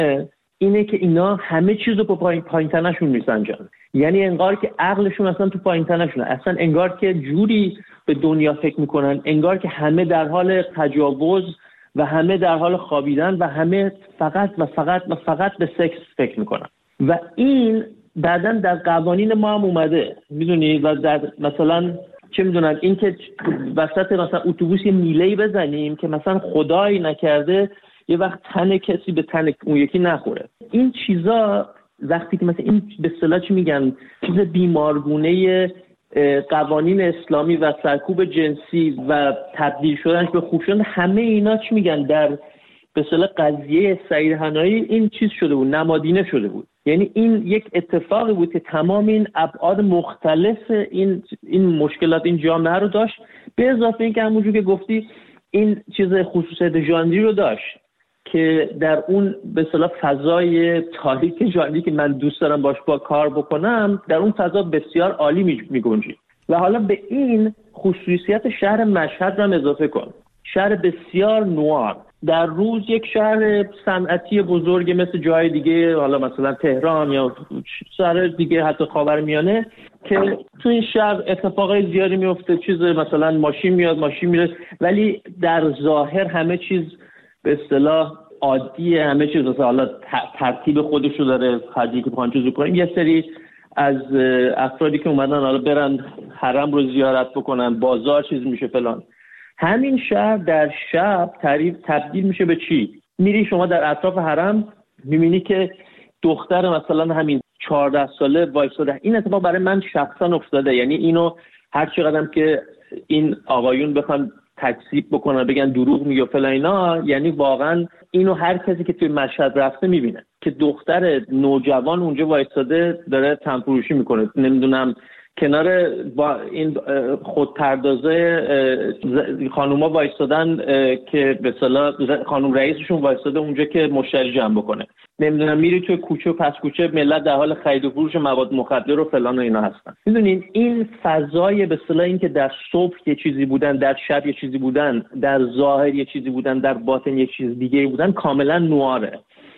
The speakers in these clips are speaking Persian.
اینه که اینا همه چیز رو پایین تنشون میسنجن. یعنی انگار که عقلشون اصلا تو پایین تنشونه، اصلا انگار که جوری به دنیا فکر میکنن انگار که همه در حال تجاوز و همه در حال خوابیدن و همه فقط به سکس فکر میکنن. و این بعدن در قوانین ما هم اومده، میدونی، و در مثلا چه میدونن این که وسط مثلا اتوبوس یه میله‌ای بزنیم که مثلا خدایی نکرده یه وقت تن کسی به تن اون یکی نخوره. این چیزا وقتی که مثلا این به اصطلاح چی میگن چیز بیمارگونه قوانین اسلامی و سرکوب جنسی و تبدیل شدنش به خوب شدن، همه اینا چی میگن در به اصطلاح قضیه سعید حنایی این چیز شده بود، نمادینه شده بود. یعنی این یک اتفاقی بود که تمام این ابعاد مختلف این مشکلات این جامعه رو داشت، به اضافه این که همونجور که گفتی این چیز خصوصیت ژانری رو داشت که در اون به اصطلاح فضای تاریک ژانری که من دوست دارم باش با کار بکنم، در اون فضا بسیار عالی میگنجید. و حالا به این خصوصیت شهر مشهد رو هم اضافه کن، شهر بسیار نوار، در روز یک شهر صنعتی بزرگ مثل جای دیگه، حالا مثلا تهران یا شهر دیگه حتی خاورمیانه، که تو این شهر اتفاقای زیادی میفته، چیز مثلا ماشین میاد ماشین میره، ولی در ظاهر همه چیز به اصطلاح عادیه، همه چیز مثلا حالا ترتیب خودش رو داره. حاجی که پانچوزو کنیم یه سری از افرادی که اومدن حالا برن حرم رو زیارت بکنن، بازار چیز میشه فلان. همین شهر در شب تبدیل میشه به چی؟ میری شما در اطراف حرم میبینی که دختر مثلا همین 14 ساله وایساده. این اتفاق برای من شخصا افتاده. یعنی اینو هر چقدرم که این آقایون بخوان تکذیب بکنن بگن دروغ میگه فلان اینا، یعنی واقعا اینو هر کسی که توی مشهد رفته میبینه که دختر نوجوان اونجا وایساده داره تنفروشی میکنه، نمیدونم کنار با این خودپردازه خانوما وایسادن که به اصطلاح خانم رئیسشون وایساده اونجا که مشتری جمع بکنه، نمیدونم میری توی کوچه و پس کوچه ملت در حال خرید و فروش مواد مخدر و فلان و اینا هستن. میدونین این فضای به اصطلاح این که در صبح یه چیزی بودن، در شب یه چیزی بودن، در ظاهر یه چیزی بودن، در باطن یه چیز دیگه بودن، کاملا نواره.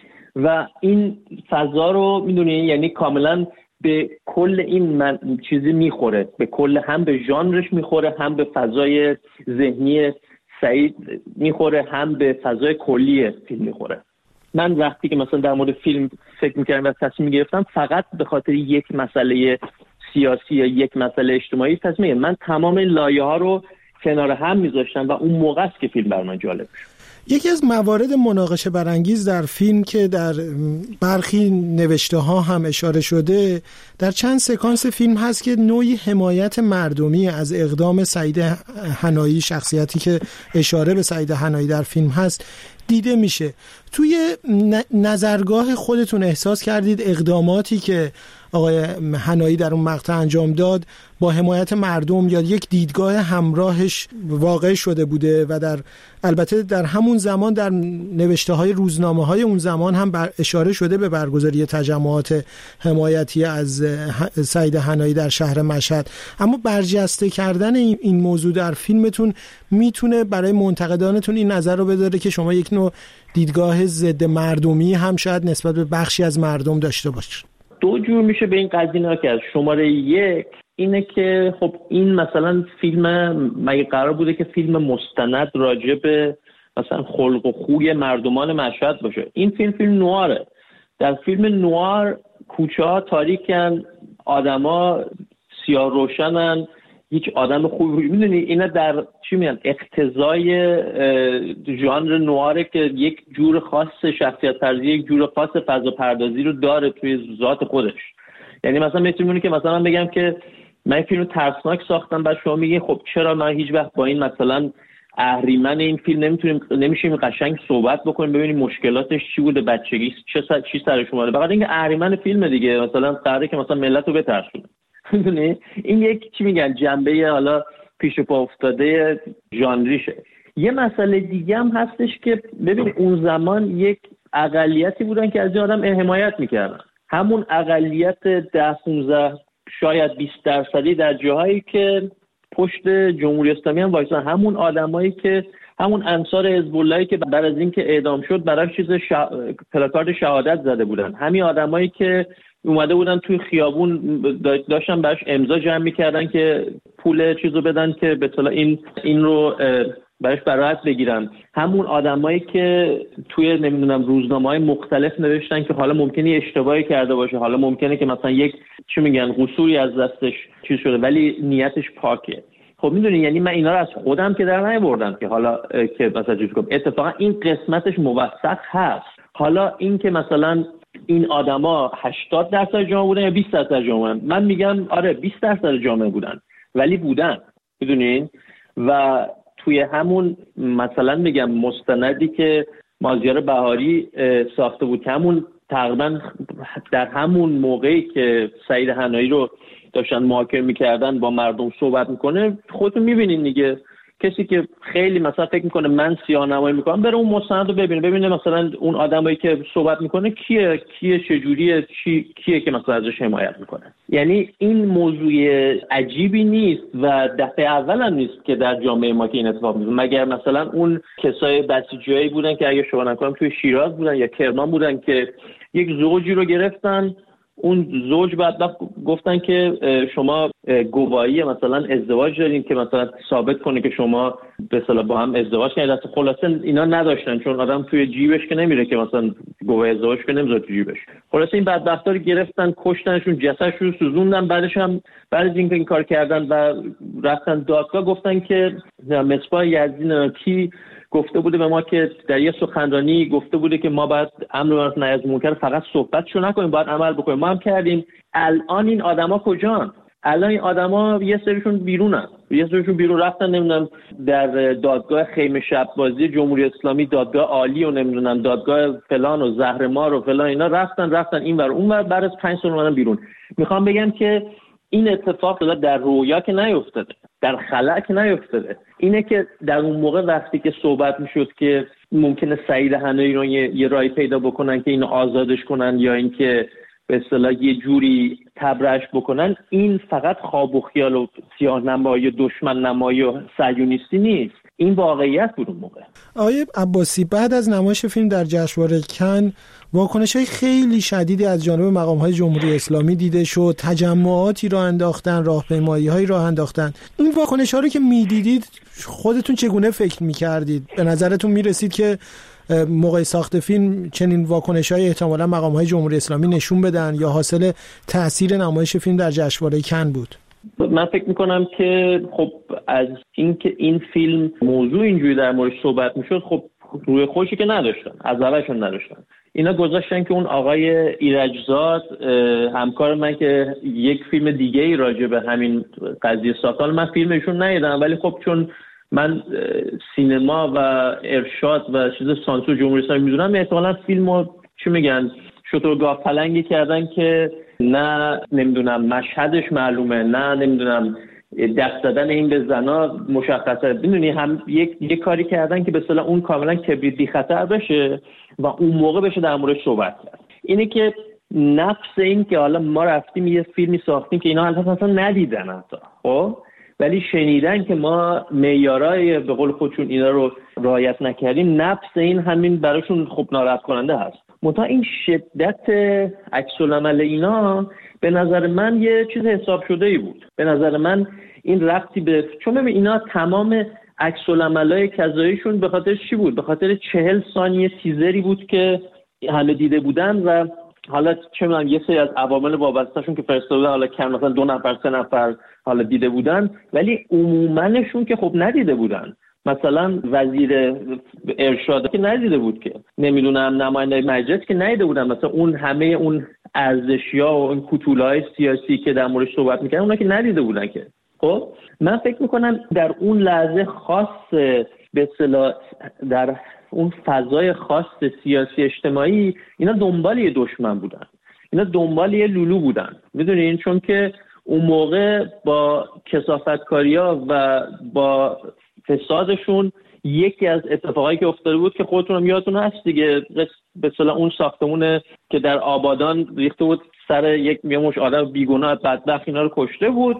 و این فضا رو میدونین یعنی کاملا به کل این چیزی میخوره، به کل هم به ژانرش میخوره، هم به فضای ذهنی سعید میخوره، هم به فضای کلی فیلم میخوره. من وقتی که مثلا در مورد فیلم فکر میکردم و تصمیم گرفتم فقط به خاطر یک مسئله سیاسی یا یک مسئله اجتماعی تصمیم، من تمام این لایه ها رو کنار هم میذاشتم و اون موقع است که فیلم بر من جالب شد. یکی از موارد مناقشه برانگیز در فیلم که در برخی نوشته ها هم اشاره شده، در چند سکانس فیلم هست که نوعی حمایت مردمی از اقدام سعید حنایی، شخصیتی که اشاره به سعید حنایی در فیلم هست، دیده میشه. توی نظرگاه خودتون احساس کردید اقداماتی که آقای حنایی در اون مقطع انجام داد با حمایت مردم یا یک دیدگاه همراهش واقع شده بوده و البته در همون زمان در نوشته های روزنامه های اون زمان هم اشاره شده به برگزاری تجمعات حمایتی از سعید حنایی در شهر مشهد، اما برجسته کردن این موضوع در فیلمتون میتونه برای منتقدانتون این نظر رو بذاره که شما یک نوع دیدگاه ضد مردمی هم شاید نسبت به بخشی از مردم داشته باشید. دو جور میشه به این قضیه که از شماره یک اینه که خب این مثلا فیلم مگه قرار بوده که فیلم مستند راجع به مثلا خلق و خوی مردمان مشهد باشه؟ این فیلم نواره. در فیلم نوار کوچه ها تاریکن، آدما سیاه روشنن، هیچ آدم خوبی میدونی اینا در چی میگن اقتضای ژانر نواره که یک جور خاص شخصیت پردازی، یک جور خاص فضا پردازی رو داره توی ذات خودش. یعنی مثلا میتونم که مثلا من بگم که من فیلم ترسناک ساختم، بعد شما میگین خب چرا من هیچ وقت با این مثلا اهریمن این فیلم نمیشیم قشنگ صحبت بکنیم ببینیم مشکلاتش چی بوده، بچگی چی سرش اومده، فقط اینکه اهریمن فیلم دیگه مثلا قراره که مثلا ملت رو بترسونه. میدونی این یک چی میگن جنبه حالا پیش پا افتاده ژانریشه. یه مسئله دیگه هم هستش که ببین اون زمان یک اقلیتی بودن که از این آدم حمایت میکردن، همون اقلیت 10-15 شاید 20% در جاهایی که پشت جمهوری اسلامی هم وایسن، همون آدمایی که همون انصار حزب اللهی که بعد از اینکه اعدام شد براش پلاکارد شهادت زده بودن، همین آدمایی که اومده بودن توی خیابون داشتن براش امضا جمع می‌کردن که پول چیزو بدن که به اصطلاح این رو براش برائت بگیرن، همون آدمایی که توی نمیدونم روزنامه‌های مختلف نوشتن که حالا ممکنه اشتباهی کرده باشه، حالا ممکنه که مثلا یک چی میگن قصوری از دستش چیز شده ولی نیتش پاکه. خب میدونی یعنی من اینا رو از خودم که در نیاوردم که حالا که مثلا چیز کنم، اتفاقا این قسمتش موثق هست. حالا این که مثلا این آدما 80% جامعه بودن یا 20% جامعه، من میگم آره 20% جامعه بودن ولی بودن، میدونین. و توی همون مثلا میگم مستندی که مازیار بهاری ساخته بود که همون تقریبا در همون موقعی که سعید حنایی رو داشتن محاکمه میکردن با مردم صحبت میکنه، خودتون میبینین دیگه، کسی که خیلی مثلا فکر میکنه من سیاه‌نمایی میکنم بره اون مستند رو ببینه مثلا اون آدمایی که صحبت میکنه کیه چجوریه، کیه که مثلا ازش حمایت میکنه. یعنی این موضوع عجیبی نیست و دفعه اول هم نیست که در جامعه ما که این اتفاق میفته، مگر مثلا اون کسای بسیجیایی بودن که اگه شما نکنم توی شیراز بودن یا کرمان بودن که یک زوجی رو گرفتن، اون زوج بعد گفتن که شما گواهی مثلا ازدواج دارین که مثلا ثابت کنه که شما به اصطلاح با هم ازدواج کردید. خلاصه اینا نداشتن، چون آدم توی جیبش که نمیره که مثلا گواهی ازدواج که نمیذاره تو جیبش. خلاصه این بدبختا رو گرفتن، کشتنشون، جسدشون رو سوزوندن. بعدش هم بعد از اینکه این کار کردن و رفتن دادگاه گفتن که مصباح یزدی کی گفته بوده به ما که در یه سخنرانی گفته بوده که ما باید امر معروف نهی از منکر فقط صحبتشو نکنیم، باید عمل بکنیم. ما هم کردیم. الان این آدما کجان؟ الان این آدما یه سریشون بیرونن، یه سریشون بیرون رفتن، نمیدونم در دادگاه خیمه شب بازی جمهوری اسلامی، دادگاه عالی و نمیدونم دادگاه فلان و زهرمار و فلان، اینا رفتن این ور اون ور، بعد از 5 سال اومدن بیرون. میخوام بگم که این اتفاق در رویا که نیفتاده، در خلأ که نیفتاده. اینه که در اون موقع وقتی که صحبت میشد که ممکنه سعید حنایی رو یه رای پیدا بکنن که اینو آزادش کنن یا اینکه به اصطلاح یه جوری تبرئه‌اش بکنن، این فقط خواب و خیال و سیاه‌نمایی و دشمن نمایی و صهیونیستی نیست، این واقعیت بود اون موقع. آقای عباسی، بعد از نمایش فیلم در جشنواره کن واکنش‌های خیلی شدیدی از جانب مقام‌های جمهوری اسلامی دیده شد، تجمعاتی را انداختن، راهپیمایی‌هایی را انداختن. این واکنش‌ها رو که می‌دیدید خودتون چگونه فکر می‌کردید؟ به نظرتون می‌رسید که موقع ساخت فیلم چنین واکنش‌های احتمالاً مقام‌های جمهوری اسلامی نشون بدن یا حاصل تأثیر نمایش فیلم در جشنواره کن بود؟ من فکر میکنم که خب از اینکه این فیلم موضوع اینجوری در موردش صحبت میشد، خب روی خوشی که نداشتن، از اولشون نداشتن. اینا گذاشتن که اون آقای ایرجزاد همکار من که یک فیلم دیگه ای راجع به همین قضیه ساختن، من فیلمشون ندیدم ولی خب چون من سینما و ارشاد و چیز سانسور جمهوری اسلامی میدونم، احتمالاً فیلمو چی میگن شترگاه پلنگی کردن که نه نمیدونم مشهدش معلومه، نه نمیدونم دست زدن این به زنا مشخصه، میدونی هم یک کاری کردن که به اصطلاح اون کاملا کبریت بی خطر بشه و اون موقع بشه در موردش صحبت کرد. اینه که نفس این که حالا ما رفتیم یه فیلمی ساختیم که اینا اصلا ندیدن حتی، خب ولی شنیدن که ما معیارای به قول خودشون اینا رو رعایت نکردیم، نفس این همین براشون خب ناراحت کننده هست. منتها این شدت عکس‌العمل اینا به نظر من یه چیز حساب شده ای بود. به نظر من این ربطی به، چون ببین اینا تمام عکس‌العملای کذاییشون به خاطر چی بود؟ به خاطر 40 ثانیه تیزری بود که همه دیده بودن و حالا چه می‌دونم یه سری از عوامل وابسته‌شون که فرستاده حالا کم مثلا 2 نفر 3 نفر حالا دیده بودن، ولی عموماًشون که خب ندیده بودن. مثلا وزیر ارشاد که ندیده بود، که نمیدونم نماینده مجلس که ندیده بودن، مثلا اون همه اون ارزشیا و اون کوتوله‌های سیاسی که در موردش صحبت می‌کردن اونا که ندیده بودن که. خب من فکر می‌کنم در اون لحظه خاص به اصطلاح در اون فضای خاص سیاسی اجتماعی اینا دنبال یه دشمن بودن، اینا دنبال یه لولو بودن، میدونین، چون که اون موقع با کثافتکاری‌ها و با فسادشون یکی از اتفاقایی که افتاده بود که خودتون هم یادتون هست دیگه، به اصطلاح اون ساختمونه که در آبادان ریخته بود سر یک مش آدم بیگناه بدبخت اینا رو کشته بود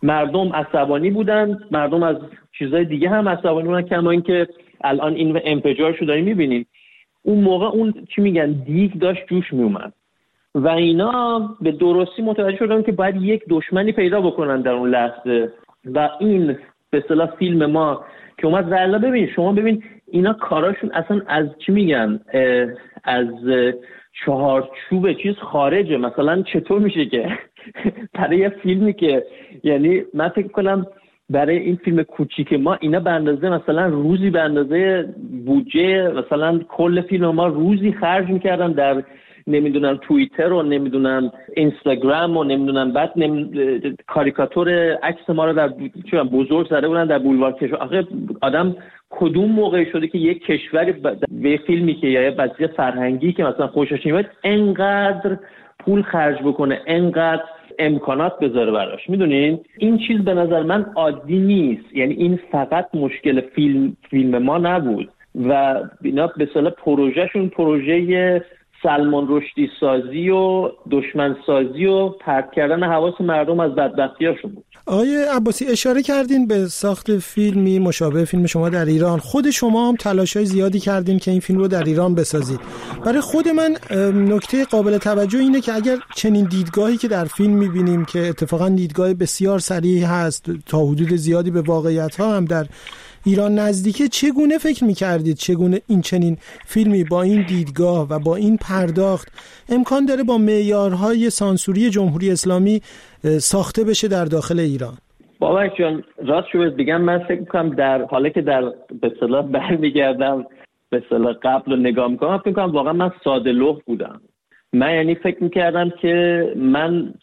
مردم عصبانی بودن، مردم از چیزای دیگه هم عصبانی بودن، کما اینکه الان این انفجارشو داریم میبینیم. اون موقع اون چی میگن دیگ داشت جوش میومد و اینا به درستی متوجه شدن که باید یک دشمنی پیدا بکنن در اون لحظه و این به اصطلاح فیلم ما که اومد زرلا. ببین شما ببین اینا کاراشون اصلا از چی میگن از چهارچوب چیز خارجه. مثلا چطور میشه که برای یه فیلمی که یعنی من فکر کنم برای این فیلم کوچیک ما اینا به اندازه مثلا روزی به اندازه بودجه مثلا کل فیلم ما روزی خرج میکردن در نمیدونم توییتر و نمیدونم اینستاگرام و نمیدونم بعد کاریکاتور عکس ما رو در بزرگ زده بودن در بولوار کشور. آخه آدم کدوم موقع شده که یک کشوری به فیلمی که یا بازی فرهنگی که مثلا خوشش میاد انقدر پول خرج بکنه، انقدر امکانات بذاره براش؟ میدونین این چیز به نظر من عادی نیست. یعنی این فقط مشکل فیلم ما نبود و اینا به اصطلاح پروژهشون پروژه سلمان رشدی سازی و دشمن سازی و پرت کردن حواس مردم از بدبختیاشون بود. آقای عباسی اشاره کردین به ساخت فیلمی مشابه فیلم شما در ایران. خود شما هم تلاش‌های زیادی کردین که این فیلم رو در ایران بسازید. برای خود من نکته قابل توجه اینه که اگر چنین دیدگاهی که در فیلم می‌بینیم که اتفاقا دیدگاه بسیار صریح هست، تا حدود زیادی به واقعیت‌ها هم در ایران نزدیکه، چگونه فکر می‌کردید چگونه این چنین فیلمی با این دیدگاه و با این پرداخت امکان داره با معیارهای سانسوری جمهوری اسلامی ساخته بشه در داخل ایران؟ بابک جان راستش رو بگم من فکر می‌کنم در حالی که در به اصطلاح برمیگردم به اصطلاح قبل رو نگاه می‌کنم، فکر می‌کنم واقعا من ساده لوح بودم. من یعنی فکر می‌کردم که من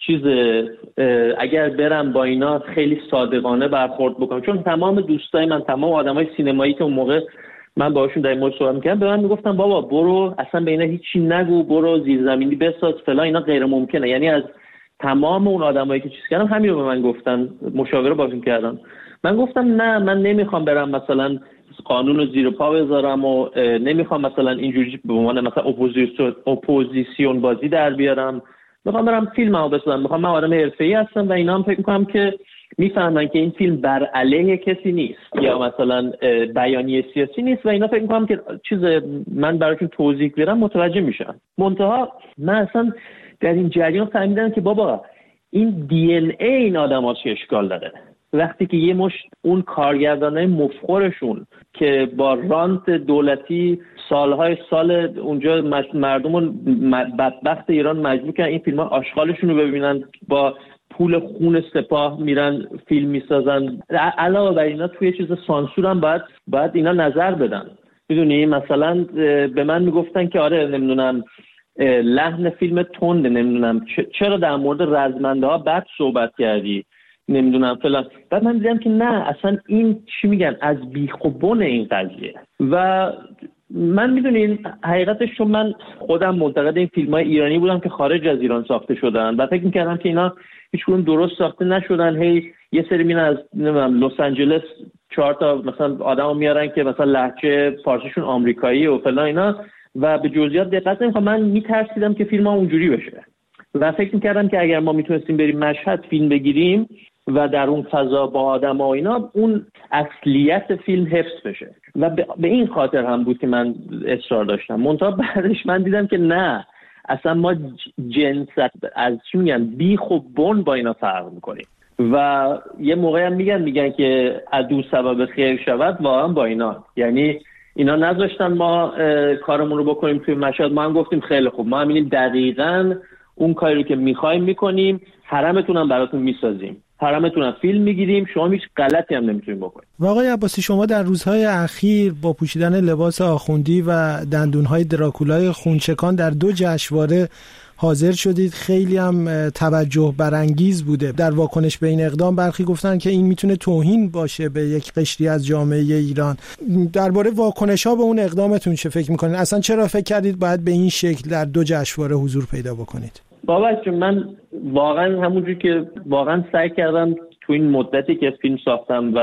اگر برم با اینا خیلی صادقانه برخورد بکنم، چون تمام دوستای من، تمام آدمای سینمایی که اون موقع من باهاشون در این مورد صحبت می‌کردم به من میگفتن بابا برو اصلا به اینا هیچی نگو، برو زیرزمینی بساز فلان، اینا غیر ممکنه. یعنی از تمام اون آدمایی که چیز کردن همین رو به من گفتن، مشاوره باشون کردن. من گفتم نه، من نمیخوام برم مثلا قانون رو زیر پا بذارم و نمیخوام مثلا اینجوری به عنوان مثلا اپوزیسیون بازی در بیارم. میخوام برم فیلممو بسازم. من آدم حرفه‌ای هستم و اینا هم فکر می‌کنم که میفهمن که این فیلم بر علیه کسی نیست یا مثلا بیانیه سیاسی نیست و اینا فکر می‌کنم که من براشون توضیح بدم متوجه میشن. منتها من اصلا در این جریان فهمیدم که بابا این دی ان ای این آدم‌ها چه اشکال داره. وقتی که یه مشت اون کارگردانای مفخورشون که با رانت دولتی سالهای سال اونجا مردم بدبخت ایران مجبور کردن این فیلم‌ها آشغالشون رو ببینن، با پول خون سپاه میرن فیلم میسازن. علاوه بر اینا توی چیز سانسور هم باید اینا نظر بدن. میدونی مثلا به من میگفتن که آره نمیدونم لحن فیلم تنده، نمیدونم چرا در مورد رزمنده ها بد صحبت کردی، نمیدونم فلان. بعد من دیدم که نه، اصلا این چی میگن از بیخ و بن این قضیه. و من میدونین حقیقتش چون من خودم منتقد این فیلم‌های ایرانی بودم که خارج از ایران ساخته شدن و فکر می‌کردم که اینا هیچکدوم درست ساخته نشدن. هی یه سری میرن از نمیدونم لس آنجلس 4 تا مثلا آدمو میارن که مثلا لهجه فارسیشون آمریکایی و فلان اینا و به جزئیات دقت نمی‌کنن. من میترسیدم که فیلم‌ها اونجوری بشه و فکر می‌کردم که اگر ما میتونستیم بریم مشهد فیلم بگیریم و در اون فضا با آدم ها اینا اون اصلیت فیلم حفظ بشه و به این خاطر هم بود که من اصرار داشتم. منتها بعدش من دیدم که نه، اصلا ما جنست از چی میگن بیخ و بن با اینا فرق میکنیم و یه موقعی هم میگن که عدو سبب خیر شود، واقعا با اینا یعنی اینا نذاشتن ما کارمون رو بکنیم توی مشهد. ما هم گفتیم خیلی خوب، ما همین دقیقاً اون کاری رو که میخوایم میکنیم، حرمتون هم براتون میسازیم، حرمتون فیلم میگیریم، شما هیچ غلطی هم نمیتونید بکنید. و آقای عباسی شما در روزهای اخیر با پوشیدن لباس آخوندی و دندونهای دراکولای خونچکان در 2 جشنواره حاضر شدید. خیلی هم توجه برانگیز بوده. در واکنش به این اقدام برخی گفتن که این میتونه توهین باشه به یک قشری از جامعه ایران. درباره واکنش‌ها به اون اقدامتون چه فکر میکنید؟ اصلا چرا فکر کردید باید به این شکل در 2 جشنواره حضور پیدا بکنید؟ بابک جون من واقعا همونجوری که واقعا سعی کردم تو این مدتی که فیلم ساختم و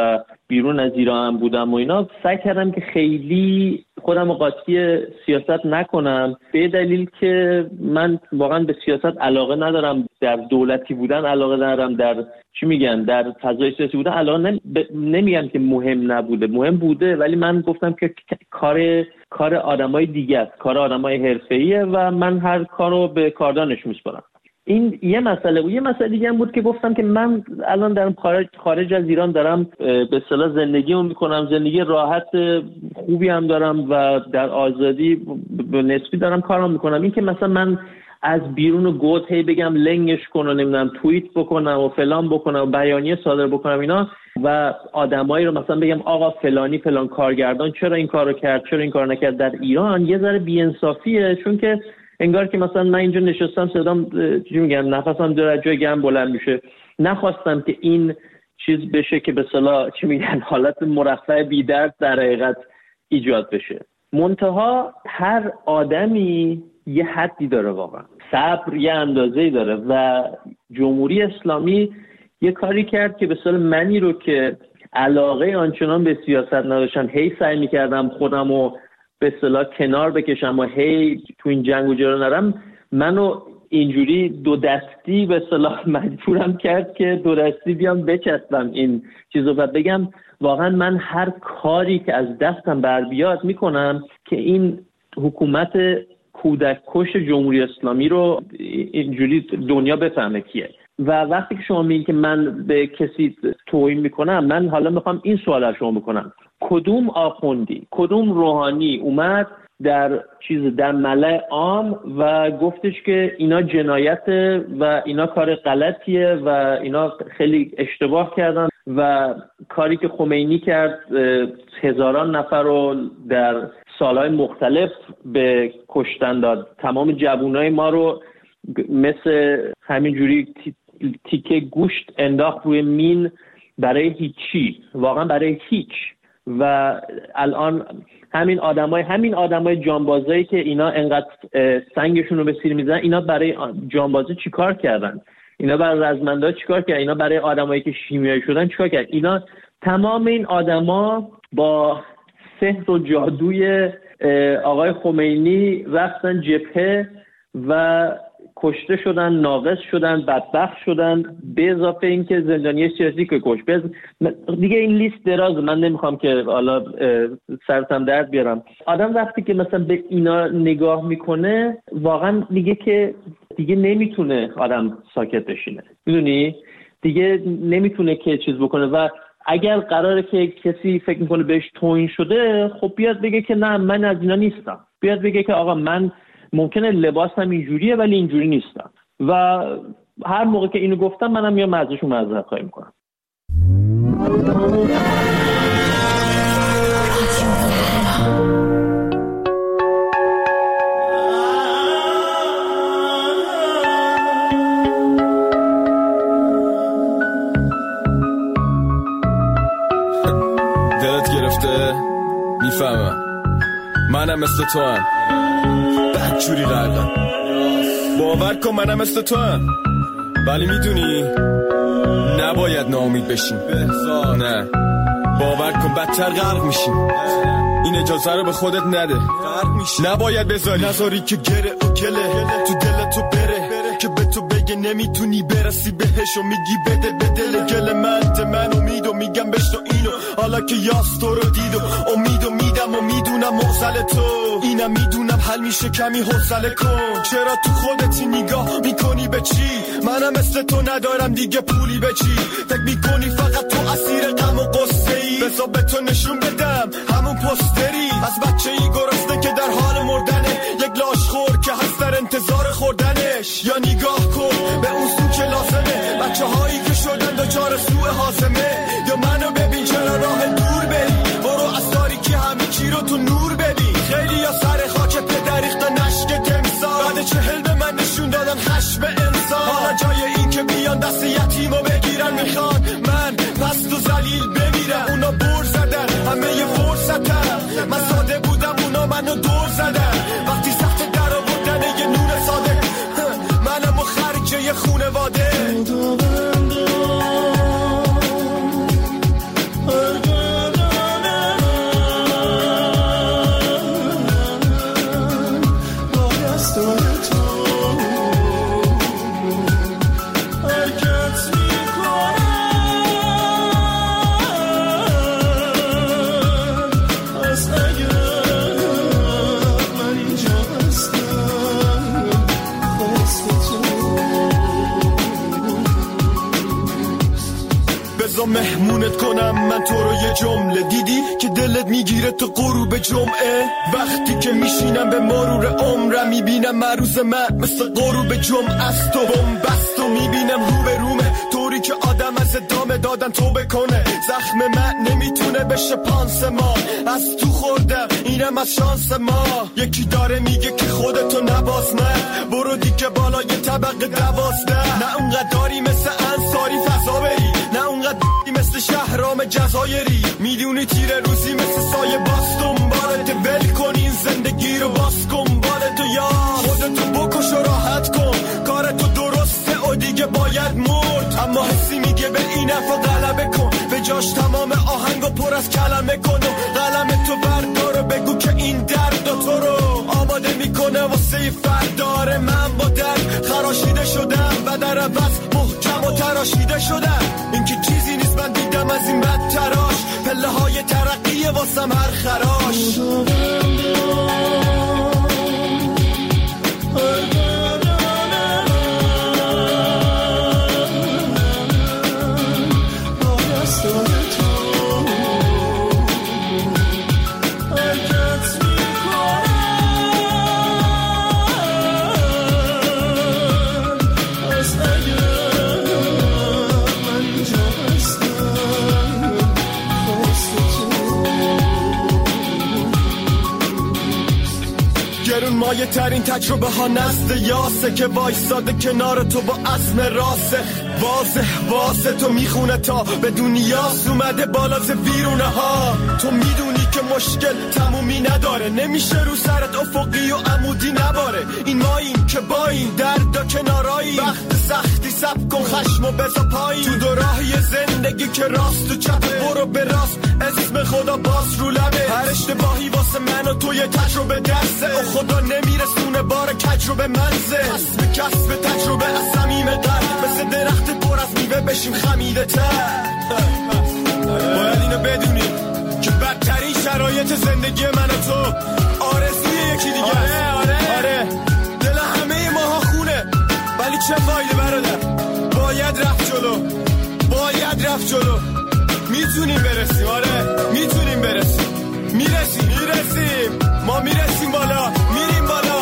بیرون از ایران بودم و اینا، سعی کردم که خیلی خودم قاطی سیاست نکنم، به دلیل که من واقعا به سیاست علاقه ندارم، در دولتی بودن علاقه ندارم، در در فضای سیاسی بودن علاقه نمیگم که مهم نبوده، مهم بوده، ولی من گفتم که کار آدمای دیگه است، کار آدمای حرفه‌ایه و من هر کارو به کاردانش میسپارم. این یه مسئله بود. یه مسئله دیگه هم بود که گفتم که من الان دارم خارج از ایران دارم به اصطلاح زندگیمو میکنم، زندگی راحت خوبی هم دارم و در آزادی به نسبی دارم کارم میکنم. این که مثلا من از بیرون گوت هی بگم لنگش کن و نمیدونم توییت بکنم و فلان بکنم و بیانیه صادر بکنم اینا و آدمایی رو مثلا بگم آقا فلانی فلان کارگردان چرا این کارو کرد، چرا این کار نکرد در ایران، یه ذره بی‌انصافیه. چون که انگار که مثلا من اینجا نشستم صدام نفسم داره جای گرم بلند میشه. نخواستم که این چیز بشه که به اصطلاح حالت مرفع بی‌درد در حقیقت ایجاد بشه. منتها هر آدمی یه حدی داره، واقعا صبر یه اندازه‌ای داره و جمهوری اسلامی یه کاری کرد که به اصطلاح منی رو که علاقه آنچنان به سیاست نداشتم، هی سعی می‌کردم خودمو به اصطلاح کنار بکشم و هی تو این جنگ و جدال نرم، منو اینجوری دو دستی به اصطلاح مجبورم کرد که دو دستی بیام بچسبم این چیزو و بگم واقعا من هر کاری که از دستم بر بیاد میکنم که این حکومت کودک کش جمهوری اسلامی رو اینجوری دنیا بفهمه کیه. و وقتی که شما میگید که من به کسی توهین میکنم، من حالا میخوام این سوال از شما بکنم: کدوم آخوندی، کدوم روحانی اومد در ملأ عام و گفتش که اینا جنایته و اینا کار غلطیه و اینا خیلی اشتباه کردن و کاری که خمینی کرد هزاران نفر رو در سالهای مختلف به کشتن داد، تمام جوانای ما رو مثل همینجوری تیکه گوشت انداخت روی مین برای هیچی، واقعا برای هیچ. و الان همین آدمای جانبازایی که اینا انقدر سنگشون رو به سیر میزنن، اینا برای جانبازی چیکار کردن؟ اینا برای رزمندا چیکار کردن؟ اینا برای آدمایی که شیمیایی شدن چیکار کردن؟ اینا تمام این آدما با سحر و جادوی آقای خمینی رفتن جبهه و کشته شدن، ناقص شدن، بدبخت شدن، به اضافه این که زندانی سیاسی که کش. دیگه این لیست درازه، من نمیخوام که حالا سرتم درد بیارم. آدم وقتی که مثلا به اینا نگاه میکنه واقعا دیگه نمیتونه آدم ساکت بشینه، میدونی؟ دیگه نمیتونه که چیز بکنه و اگر قراره که کسی فکر میکنه بهش توهین شده، خب بیاد بگه که نه من از اینا نیستم، بیاد بگه که آقا من ممکنه لباسم اینجوریه ولی اینجوری نیستم. و هر موقع که اینو گفتم منم میام ازشون معذرت خواهی میکنم. دلت گرفته؟ میفهمم، منم مثل تو هم بدجوری غرقم، باور کن منم مثل تو هم، ولی میدونی نباید ناامید بشیم. نه باور کن بدتر غرق میشیم، این اجازه رو به خودت نده، نباید نذاری که گره و گله تو دل تو بره که به تو بگه نمیتونی برسی بهش و میگی بده به دل گل من امید و میگم بشنو اینو، حالا که یاس تو رو دید و امید و میدم و میدونم موزل تو اینم میدونم حل میشه کمی حوصله کن. چرا تو خودتی نگاه میکنی به چی؟ منم مثل تو ندارم دیگه پولی به چی، فکر میکنی فقط تو اسیر غم و قصه ای؟ بذار به تو نشون بدم همون پستری از بچه ای گرسنه که در حال مردنه، یک لاش خور که هست در انتظار خوردنش. یا نگاه کن به اون سو که لازمه، بچه هایی که شدن دچار سوء هاضمه. یا منو ببین چرا راه دور بری، برو از تاریکی همه چی رو تو نور ببین. خیلی یا سر خاک پدر ریختن نشک تمثال، بعد 40 به من نشون دادن خشم انسان. حالا جای این که بیان دست یتیمو بگیرن میخوان من پست و ذلیل بمیرم. اونا بر زدن همه ی فرصتم، من ساده بودم اونا منو دور زدن. وقتی سخت در آوردن یه نور ساده، منم و خرجه یه خونواده. بذار مهمونت کنم من تو رو یه جمله. دیدی که دلت میگیره تو غروب جمعه، وقتی که میشینم به مرور عمرم میبینم مروز من مثل غروب جمعه است و بمبست و میبینم رو به رومه، طوری که آدم از ادامه دادن توبه کنه. زخم من نمیتونه بشه پانسمان، از تو خوردم اینم از شانس ما. یکی داره میگه که خودتو نباس، من برو دیگه بالای طبقه 12. نه اونقدر داری مثل انصاری فضا بری، نه اونقدر مثل شهرام جزایری. میدونی تیره روزی مثل سایه باز دنبالت، ول کن این زندگی رو باز کن بالتو، یا خودتو بکش و راحت کن. کارتو درسته و دیگه باید مرد، اما حسی میگه به این حرفا غلبه کن. به جاش تمام آهنگو پر از کلمه کن و قلم تو بردار و بگو که این درد تو رو آماده میکنه واسه فرداره. من با درد خراشیده شدم و در عوض محکم و تراشیده شدم. این که چیزی نیست من دیدم از این بد تراش، پله های ترقیه واسم هر خراش. مایه ترین تجربه ها نزد یاسه که وایساده کنار تو با عزم راسه. واضح تو میخونه تا به دنیاس اومده بالا ز ویرونه ها. تو میدونی که مشکل تمومی نداره، نمیشه رو سرت افقی و عمودی نباره. این ماییم که با این دردا کنارایی، وقت سختی سب کن خشم و بزا پایین. تو دو راهی زندگی که راست و چپ، برو به راست اسم خدا باز رو لبه. هر اشتباهی واسه من و تو یه تجربه درسه، و خدا نمیرسونه بار کجربه منزه. کسب تجربه از صمیم قلب، مثل درخت پر از میوه بشیم خمیده تر. باید اینو بدونی که بدترین شرایط زندگی من و تو آرزوی یکی دیگه است. آره دل همه ماها خونه، ولی چه فایده برادر، باید رفت جلو. میتونیم برسیم، آره میتونیم برسیم، میرسیم ما، میرسیم بالا، میریم بالا.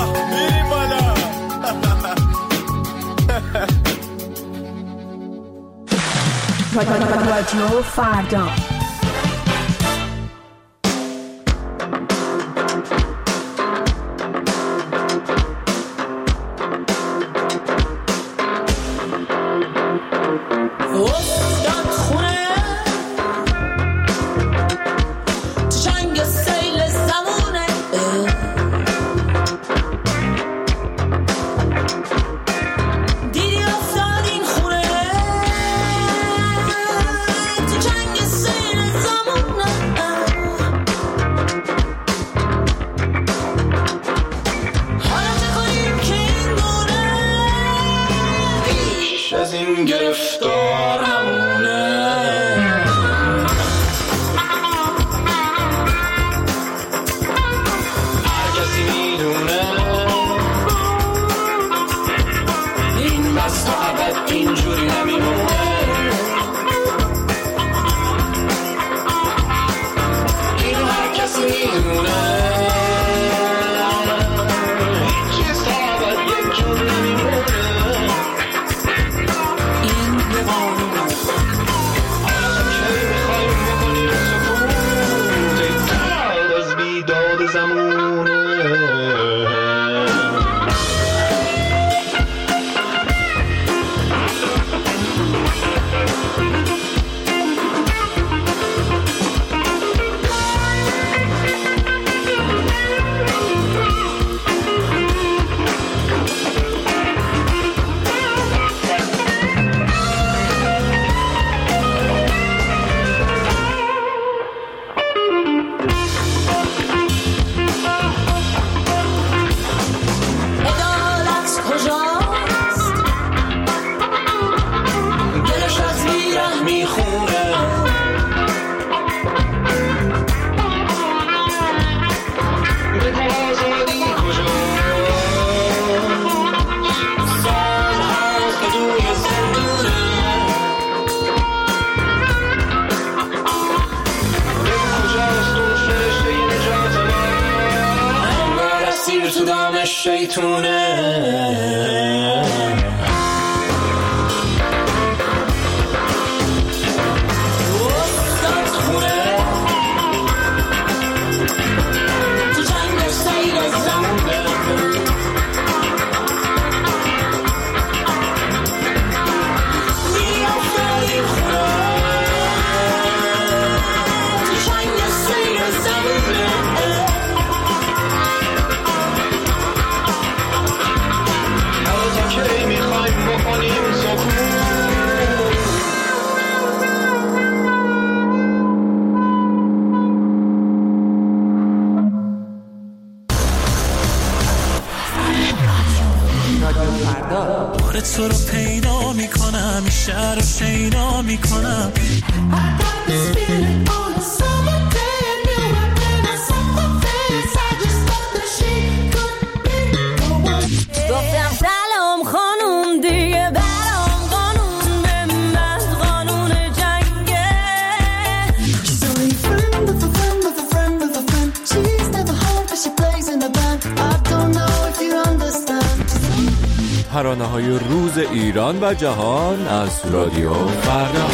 رادیو فردا. این یادتونه تو رو پیدا میکنم شهر رو شیدا میکنم گفتم سلام خانوم دیگه برام قانون به من قانون جنگه She's only a friend of a friend of a friend of a friend She's never home but she plays in the band I don't know if you understand ترانه‌های روز ایران و جهان از رادیو فردا.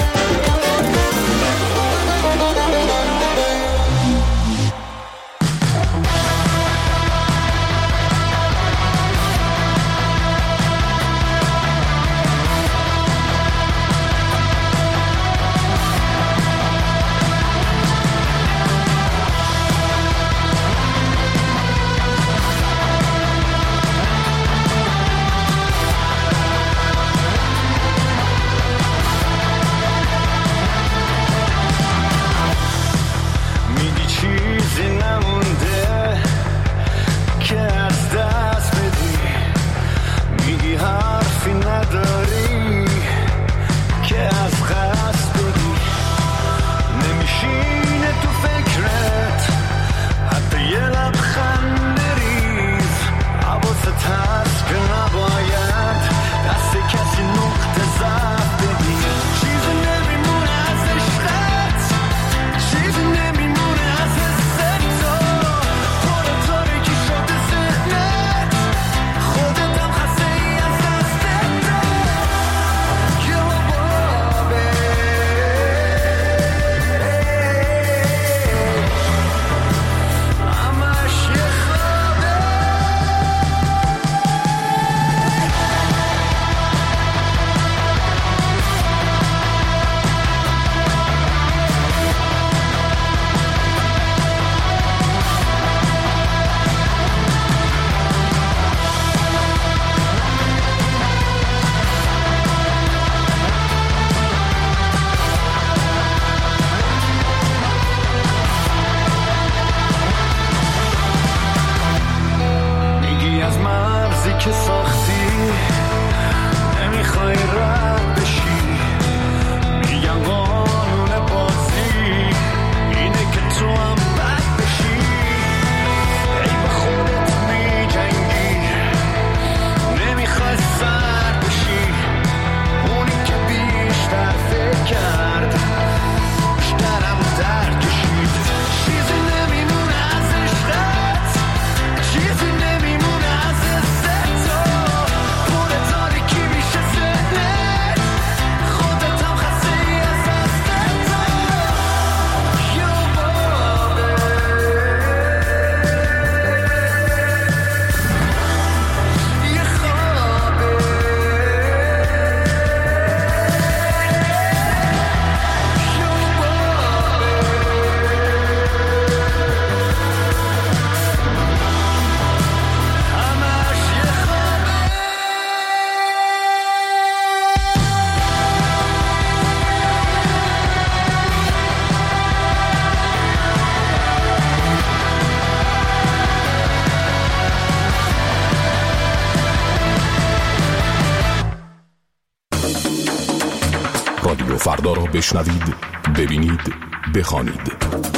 رادیو فردا را بشنوید، ببینید، بخوانید.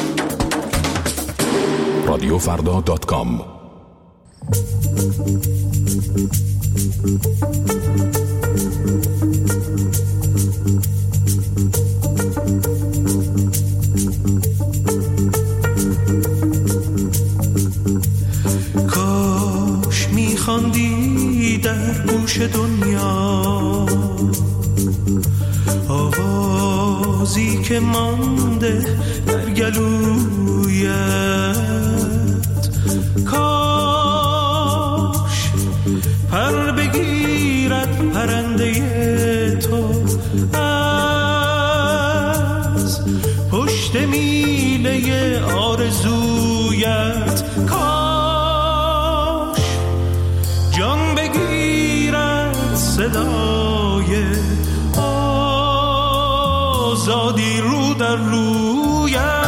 radiofrda.com. کاش میخواندی گوش دنیا، آوازی که مانده در گلویت. کاش پر بگیرد پرنده تو از پشت میله آرزویت. کاش جان بگیرد صدای آزادی رو در رویت.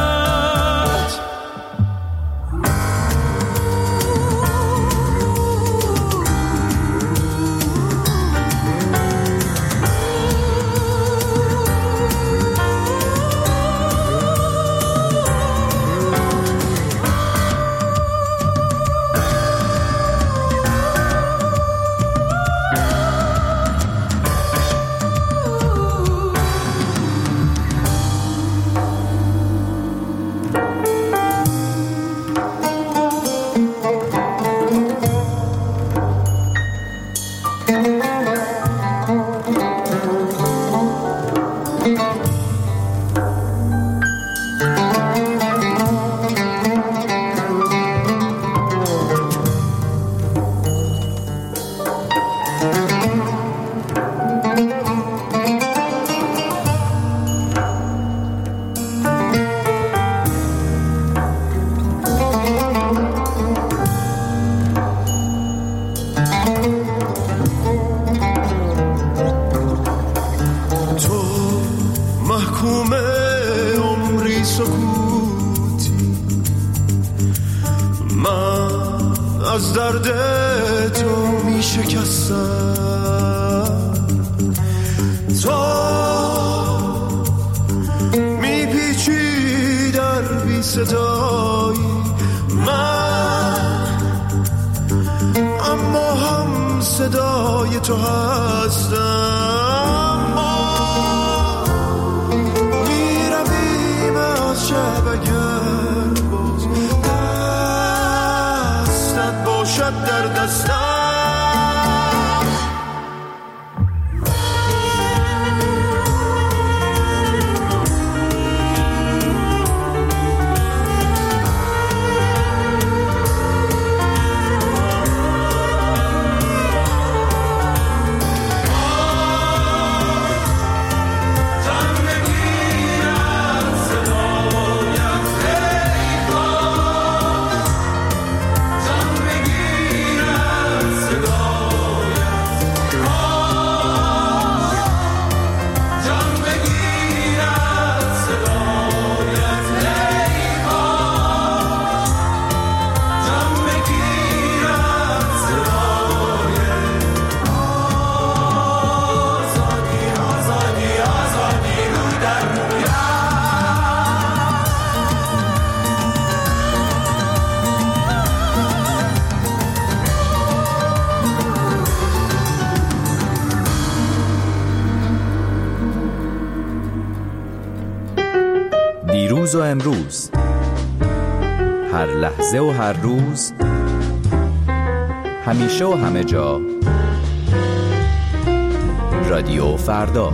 از درد تو می شکستم، تو می پیچی در بی صدایی من، اما هم صدای تو هستم. ما می رویم از شب اگر باز دستت باشد در دستم. دیروز و امروز، هر لحظه و هر روز، همیشه و همه جا، رادیو فردا.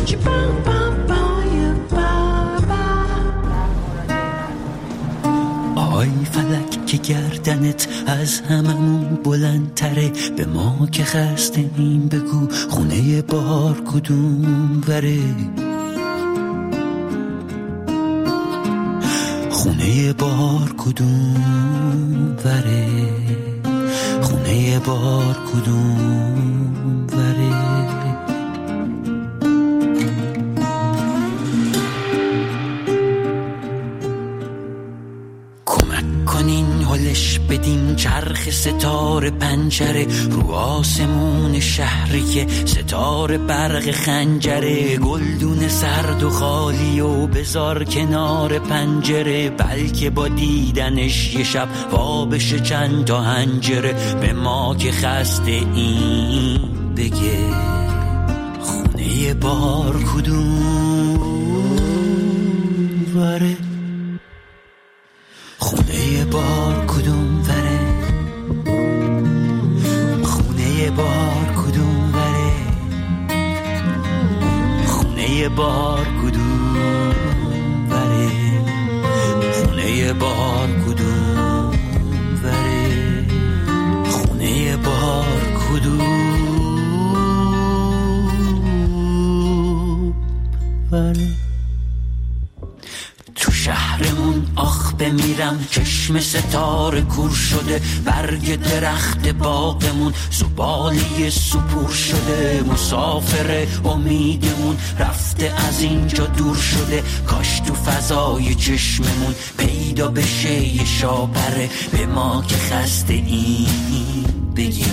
آی فلک که گردنت از هممون بلندتره، به ما که خسته‌ایم بگو خونه بار کدوم وره، خونه بار کدوم وره، خونه بار کدوم وره. کمک کنین هلش بدین چرخ ستاره پنجره، رو آسمون شهری که ستاره برق خنجره، گلدون سرد و خالی و بذار کنار پنجره، بلکه با دیدنش یه شب وا بشه چند تا هنجره، به ما که خسته این بگه خونه بار کدوم وره، خونه بار کدوم وره، خونه بار کدوم خونه بهار کدوم وره، خونه بهار کدوم وره، خونه بهار کدوم وره. تو شهرمون آخ بمیرم، چشم ستاره کور شده، برگ درخت باغمون زباله سپور شده، مسافر امیدمون رفته از اینجا دور شده، کاش تو فضای چشممون پیدا بشه یه شاپره به ما که خسته این بگه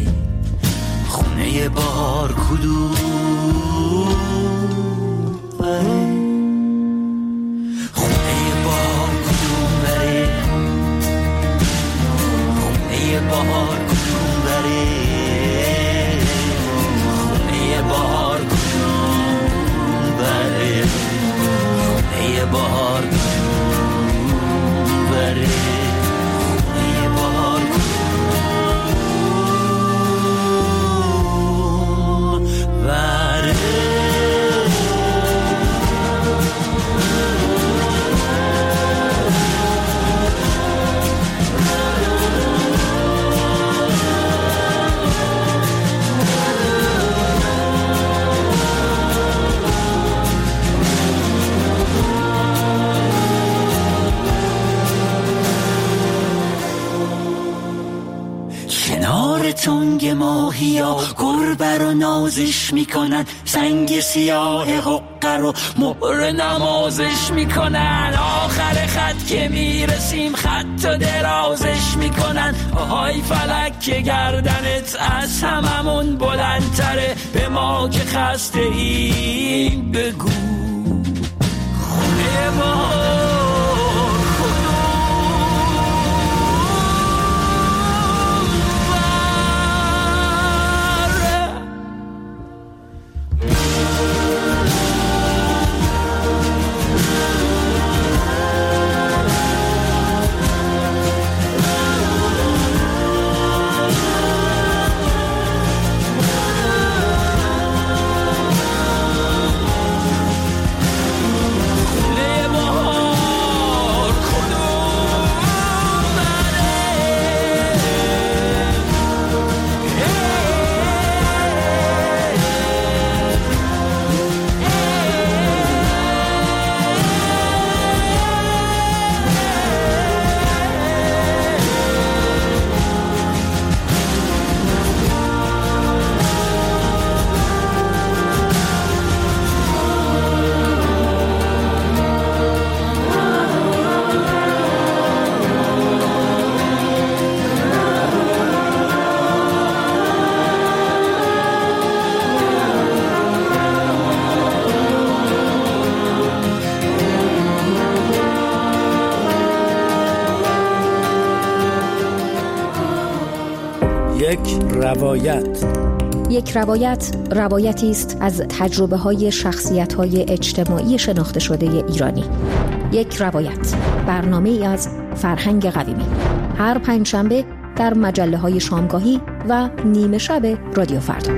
خونه بهار کدوم وره، بهار کدوم بره، خونه بهار کدوم بره، خونه بهار کدوم بره، خونه بهار کدوم بره. تنگ ماهیا گربه رو نازش میکنن، سنگ سیاه حقه رو مهر نمازش میکنن، آخر خط که میرسیم خط و درازش میکنن، آهای فلک که گردنت از هممون بلندتره، به ما که خسته این بگو خونه ما یک روایت روایتی است از تجربه های شخصیت های اجتماعی شناخته شده ایرانی. یک روایت، برنامه ای از فرهنگ قویمی، هر پنجشنبه در مجله های شامگاهی و نیمه شب رادیو فردا.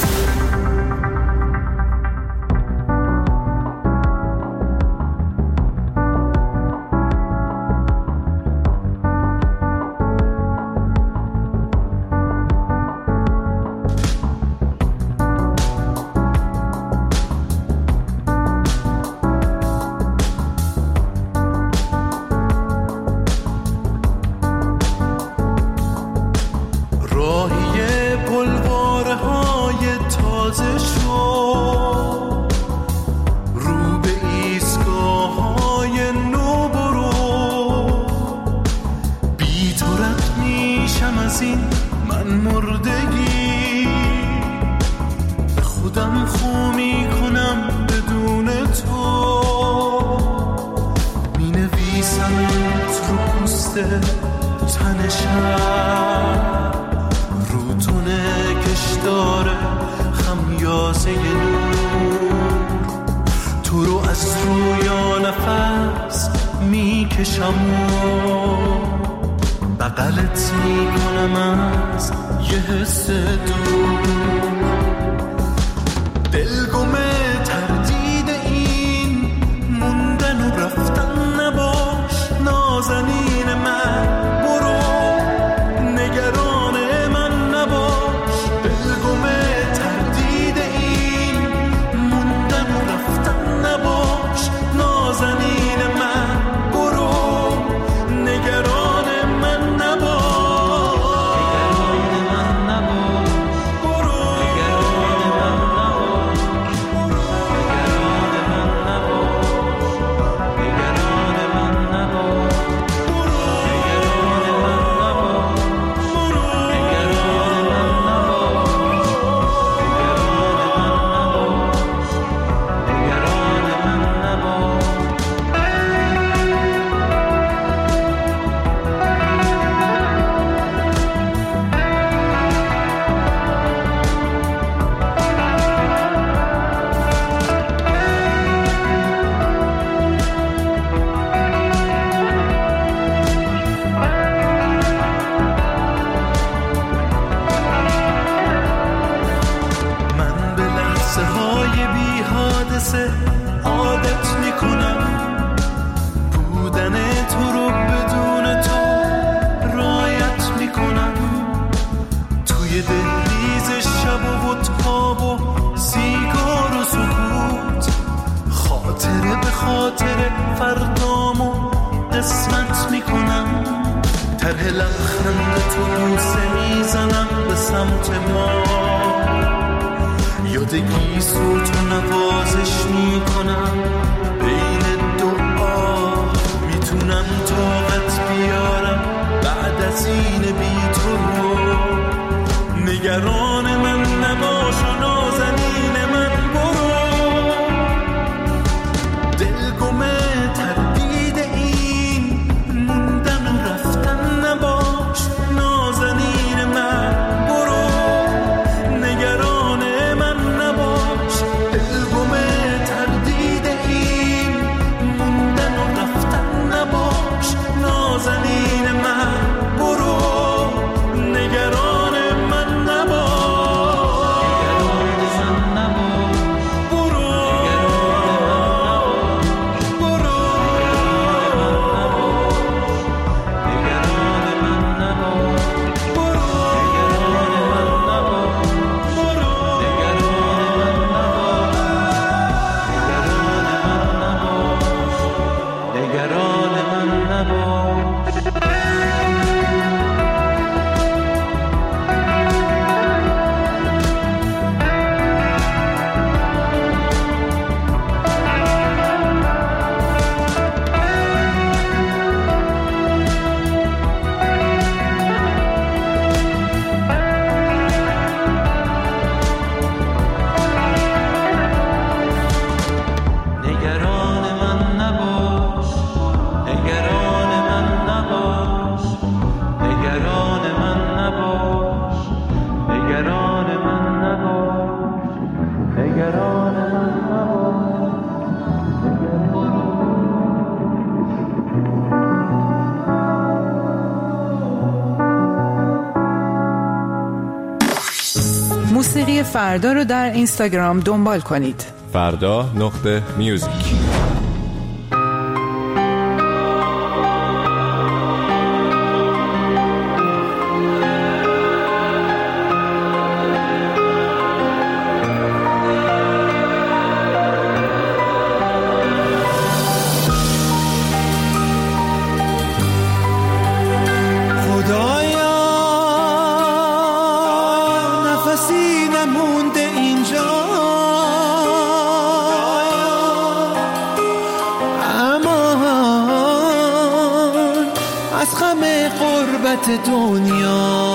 بغلت میکنم از یه حس دور، دلگم تردید خلاصه عادت میکنم بودن تو رو بدون تو رایت میکنم توی دهلیز شب و ودکاب و سیگار و سکوت خاطره به خاطره فردامو قسمت میکنم طرح لبخند تو بوسه میزنم به سمت ما یاد گیسو تو نوازش میکنم بین دعا میتونم طاقت بیارم بعد از این بی تو نگران من نباش و نازنین من برو دلگمه تردید این موندن و رفتن نباش نازنین من برو نگران من نباش دلگمه تردید این موندن و رفتن نباش نازنین من برو نگران من نباش موسیقی فردا رو در اینستاگرام دنبال کنید. فردا.میوزیک. دنیا